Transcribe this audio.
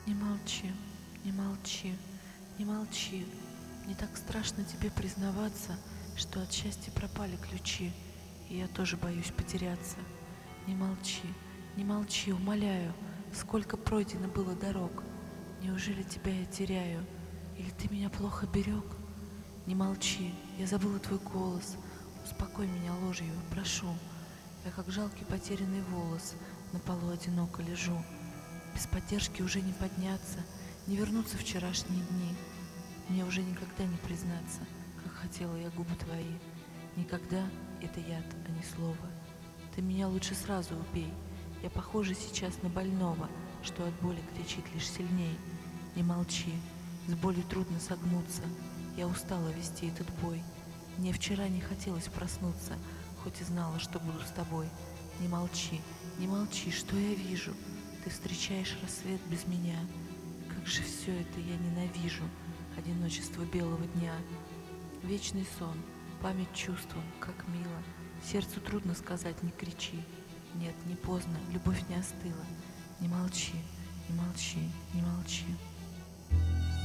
Не молчи, не молчи, не молчи. Мне так страшно тебе признаваться, что от счастья пропали ключи, и я тоже боюсь потеряться. Не молчи, не молчи, умоляю, сколько пройдено было дорог. Неужели тебя я теряю, или ты меня плохо берег? Не молчи, я забыла твой голос, успокой меня ложью, прошу. Я как жалкий потерянный волос на полу одиноко лежу. Без поддержки уже не подняться, не вернуться вчерашние дни. Мне уже никогда не признаться, как хотела я губы твои. Никогда — это яд, а не слово. Ты меня лучше сразу убей. Я похожа сейчас на больного, что от боли кричит лишь сильней. Не молчи, с болью трудно согнуться. Я устала вести этот бой. Мне вчера не хотелось проснуться, хоть и знала, что буду с тобой. Не молчи, не молчи, что я вижу? Ты встречаешь рассвет без меня. Как же все это я ненавижу, одиночество белого дня. Вечный сон, память чувствам, как мило. Сердцу трудно сказать, не кричи. Нет, не поздно, любовь не остыла. Не молчи, не молчи, не молчи.